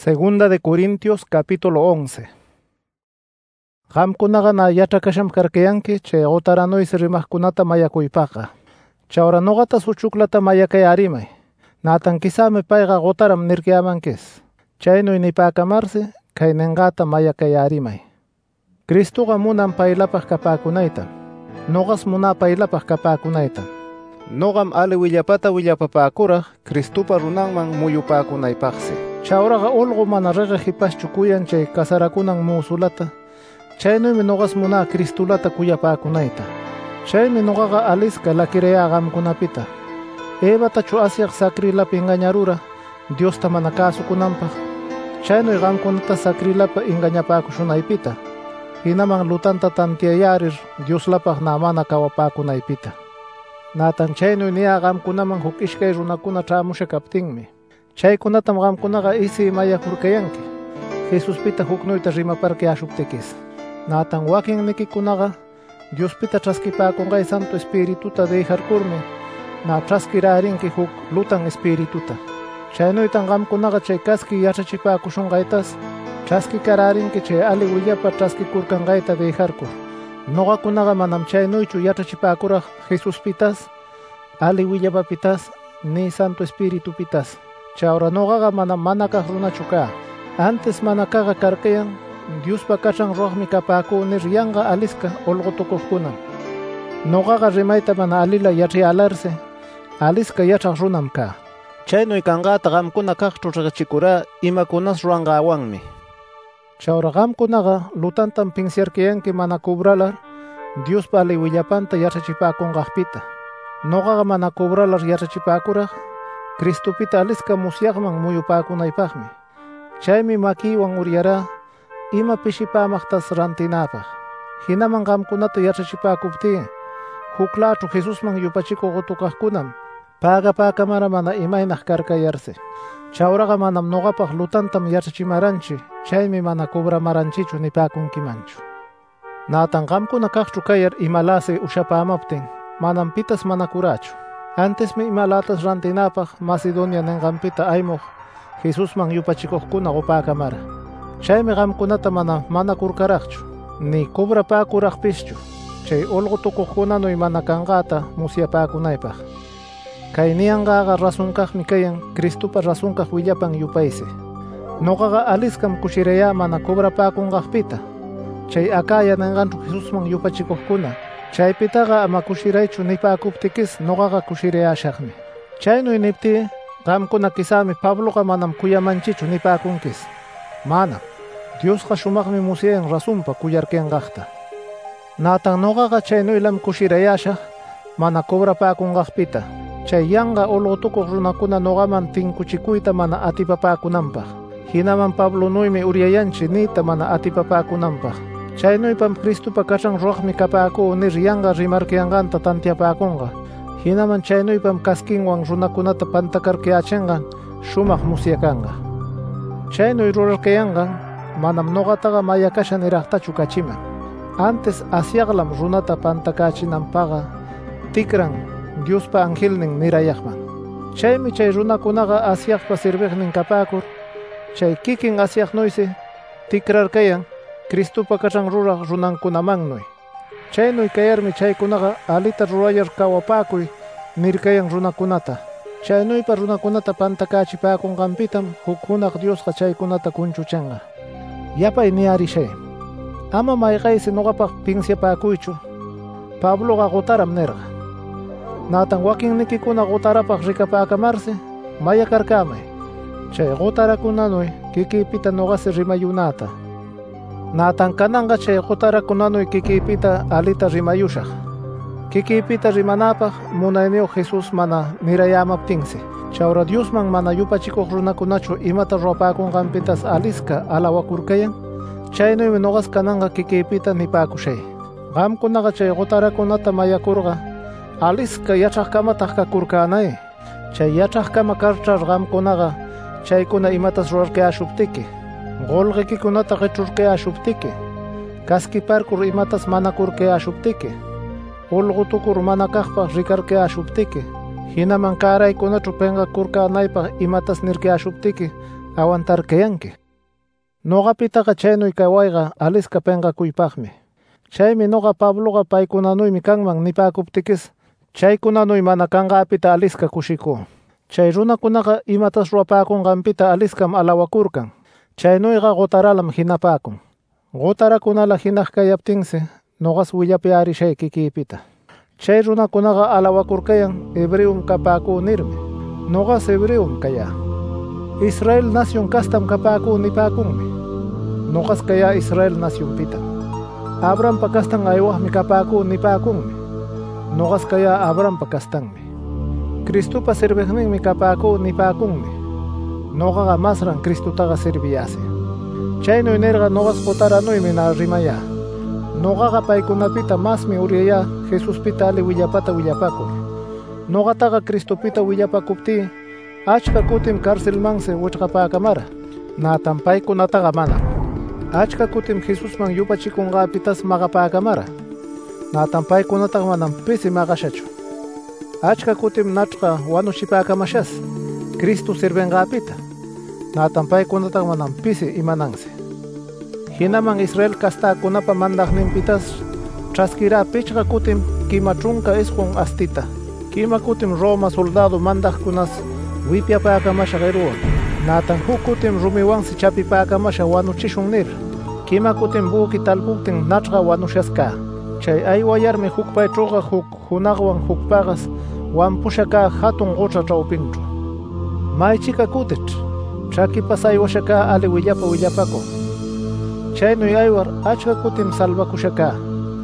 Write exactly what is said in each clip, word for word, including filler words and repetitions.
Segunda de Corintios capítulo once. Qamkunaqa na yachakasham karkayanki chay otaranuysi rimaqkunata mayakuypaqa. Chawra nuqata suchuklata mayakayärimay. Natan kisami payqa qotaram nirkayamankish. Chaynuy nipakamarsi kay ninqata mayakayärimay. Cristoqa munan paylapaq kapakunayta. Nuqas munaa paylapaq kapakunayta. Nuqam ali willapata willapapakuraq Cristopa runanman muyupakunaypaqsi. Chawraqa ulqu mana riqijipaschu kuyan chay kasarakunan musulata. Chaynuymi nuqas munaa Cristolata kuyapakunayta. Chaymi nuqaqa alisca lakiraya qamkunapita. Evatachu asyaq sacrilapi engañarura Diosta mana kasukunanpaq. Chaynuy qamkunata sacrilapa engañapakushunaypita. Hinaman lutanta tantiayarir Dioslapaq na mana kawapakunaypita. Natan chaynuy niya qamkunaman huk ishkay runakuna ch'amusha kaptinmi. Chaykunatam qamkunaqa isi mayakurkayanki. Jesuspita huknuyta rimaparkayashuptikis. Natan wakinnikikunaqa Diospita ch'askipakunqay Santo Espirituta dejarkurmi na ch'askirarinki huk lutan espirituta. Chaynuytan qamkunaqa chay kaski yachachipakushunqaytas ch'askikararinki chay ali willapa ch'askikurkanqayta dejarkur. Nuqakunaqa manam chaynuychu yachachipakuraq Jesuspitas, ali willapapitas, ni Santo Espiritupitas. Chawra nuqaqa manam manakaq runachu kaa. Antes manakaqa karkayan Diospa kachran ruqmi kapakuu nir yanqa alisca olqotukuqkunam. Nuqaqa rimayta mana alila yachayalarsi alisca yachaq runam kaa. Chaynuy kanqata qamkuna kaqchu riqichikurá imakunas ruranqawanmi. Chawra qamkunaqa lutantam pinsiarkayanki mana cobralar Diospa ali willapanta yachachipakunqaqpita. Nuqaqa mana cobralar yachachipakuraq Cristopita alisca musyaqman muyupakunaypaqmi. Chaymi makiywan uryará ima pishipamaqtas rantinapaq. Hinaman qamkunata yachachipakuptí huklachu Jesusman yupachikuq utukaqkunam pagapakamara mana imaynaq karkayarsi. Chawraqa manam nuqapaq lutantam yachachimaranchi, chaymi mana cobramaranchichu nipakunkimanchu. Natan qamkuna kaqchu kayar imalasi ushapamaptin manam pitas manakurachu. Antesmi imalatas rantinapaq Macedonia ninqanpita aymuq Jesusman yupachikuqkuna upakamara. Chaymi qamkunata mana manakurkaraqchu, ni cobrapakuraqpischu, chay olqotukuqkunanuy mana kanqata musyapakunaypaq. Kay niyanqaqa rasunkaqmi kayan Cristopa rasunkaq willapan yupaysi. Nuqaqa aliscam kushiraya mana cobrapakunqaqpita. Chay Acaya ninqanchu Jesusman yupachikuqkuna. Chaypitaqa ama kushiraychu nipakuptikis nuqaqa kushirayashaqmi. Chaynuy niptí qamkuna kisami Pabloqa manam kuyamanchichu nipakunkis. Mana. Diosqa shumaqmi musyayan rasunpa kuyarkanqaqta. Natan nuqaqa chaynuylam kushirayashaq mana cobrapakunqaqpita. Chay yanqa olqotukuq runakuna nuqaman tinkuchikuyta mana atipapakunanpaq. Hinaman Pablonuymi uryayanchi niyta mana atipapakunanpaq. Chaynuypam Cristopa kachran ruqmi kapakuu nir yanqa rimarkayanqanta tantiapakunqa. Hinaman chaynuypam kaskinwan runakunata pantakarkayachinqan shumaq musyakanqa. Chaynuy rurarkayanqan manam nuqataqa mayakasha niraqtachu kachiman. Antes asyaqlam runata pantakachinanpaqa tikran Diospa angelnin nirayaqman. Chaymi chay runakunaqa asyaqpa sirviqnin kapakur chay kikin asyaqnuysi tikrarkayan Cristopa kachran ruraq runankunamannuy. Chaynuy kayarmi chaykunaqa alita rurayar kawapakuy nirkayan runakunata. Chaynuypa runakunata pantakachipakunqanpitam huk hunaq Diosqa chaykunata kunchuchanqa. Yapay niyarishay. Ama mayqaysi nuqapaq pinsyapakuychu Pabloqa qotaram nirqa. Natan wakinnikikuna qotarapaq rikapakamarsi mayakarkamay. Chay qotarakunanuy kikipita nuqasi rimayunata. Natan kananqa chay qotarakunanuy kikipita alita rimayushaq. Kikipita rimanapaq munayniyuq Jesus mana nirayamaptinsi. Chawra Diosman mana yupachikuq runakunachu imata rupakunqanpitas alisca alawakurkayan. Chaynuymi nuqas kananqa kikipita nipakushay. Qamkunaqa chay qotarakunata mayakurqa alisca yachaqkamataq kakurkanay. Chay yachaqkama karchar qamkunaqa chaykuna imatas rurarkayashuptiki. Qolqikikunata qichurkayashuptiki. Kaskiparkur imatas manakurkayashuptiki. Olqotukur mana kaqpaq rikarkayashuptiki. Hinaman karaykunachu penqakurkanaypaq imatas nirkayashuptiki awantarkayanki. Noqapitaqa chaynuy kawayqa alisca penqakuypaqmi. Chaymi noqa Pabloqa paykunanuymi kanman nipäkuptikis chaykunanuy mana kanqapita alisca kushikuu. Chay runakunaqa imatas ruwapakunqanpita aliscam alawakurkan. Chaynuyqa qotaralam hinapäkun. Qotarakunala hinaq kayaptinsi noqas willapayarishayki kikipita. Chay runakunaqa alawakurkayan hebreum kapäkuu nirmi. Noqas hebreum kaya. Israel nación kastam kapäkuu nipäkunmi. Noqas kaya Israel nacionpita. Abrahampa kastan aywaqmi kapäkuu nipäkunmi. Noqas kaya Abrahampa kastanmi. Cristupa sirviqninmi kapäkuu nipäkunmi. Noqaqa masran Cristutaqa sirviyasi. Chaynuy nirqa noqas qotaranuymi na rimaya. Noqaqa paykunapita masmi uryaya Jesuspita ali willapata willapakur. Noqataqa Cristopita willapakuptí achka kutim karcelmansi wichqapakamara. Natan paykunataqa mana. Achka kutim Jesusman yupachikunqapitas maqapakamara. Natan paykunataqa manam pisi maqashachu. Achka kutim nachqa wanuchipakamashas Cristo sirvenqapita. Natan paykunataqa manam pisi imanansi. Hinaman Israel kastakunapa mandaqninpitas traskira pichqa kutim kima trunka isqun astita. Kima kutim Roma soldado mandaqkunas wipyapäkamasha qiruwan. Natan huk kutim rumiwansi chapipäkamasha wanuchishun nir. Kima kutim buki talpuktin nachqa wanushasqa. Chay aywayarmi huk paytruqa huk hunaqwan huk paqas wampusha ka hatun qucha chawpinchu. Maychika kutit chakipas aywasha ka ali willapa willapakun. Chaynuy aywar achka kutim salvakusha ka.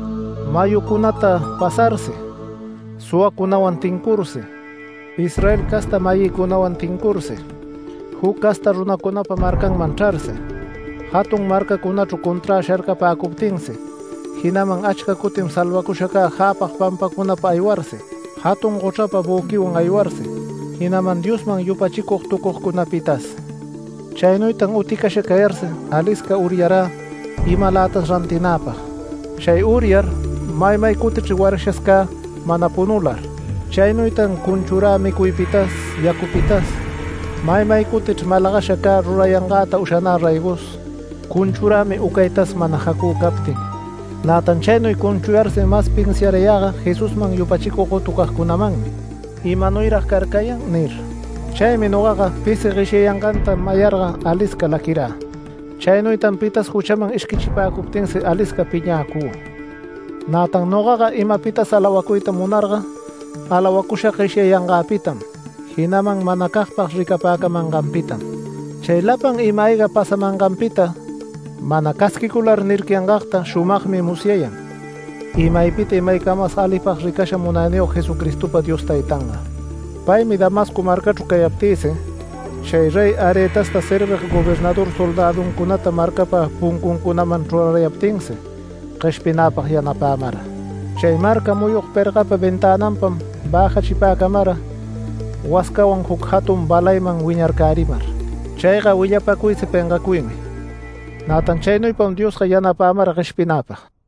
Mayukunata pasarsi, suwakunawan tinkursi, Israel kasta mayikunawan tinkursi, huk kasta runakunapa markanman charsi, hatun markakunachu kontra sharkapäkuptinsi, hinaman achka kutim salvakusha ka hapaq pampakunapa aywarsi, hatun quchapa bukiwan aywarsi, hinaman Diosman yupachikuq tukuqkunapitas. Chaynuytan utikasha kayarsi alisca uryara imalatas rantinapaq. Chay uryar maymay kutichi warashasqa mana punular. Chaynuytan kunchura mikuypitas yakupitas maymay kutichi malaqasha ka rurayanqata ushana raygus kunchurami ukaytas mana hakuu kaptin. Natan chaynuy kunchuyarsi mas pinsiarayaqa Jesusman yupachikuq tukaqkunamanmi. Imanuyraq karkayan nir. Chaymi noqaqa pisi qishayanqanta mayarqa alisca lakirá. Chaynuytan pitas huchaman ishkichipäkuptinsi alisca piñakuu. Natan noqaqa imapitas alawakuyta munarqa alawakusha qishayanqapitam. Hinaman mana kaqpaq rikapäkamanqanpitam. Chay lapan imayqa pasamanqanpita mana kaskikular nirkiyanqaqta shumaqmi musyayan. Imaypita imaykamas alipaq rikasha munaniyuq Jesucristupa Dios taytanqa. Paymi Damasco markachu kayaptisi chay rey Aretasta sirviq gobernador soldadunkunata markapa punkunkunaman rurarayaptinsi qishpinapaq yanapämara. Chay marka muyuq pirqapa ventananpam bajachipäkamara waskawan huk hatun balayman wiñarkarimar. Chayqa willapakuysi penqakuymi. Natan chaynuypam Diosqa yanapämara qishpinapaq.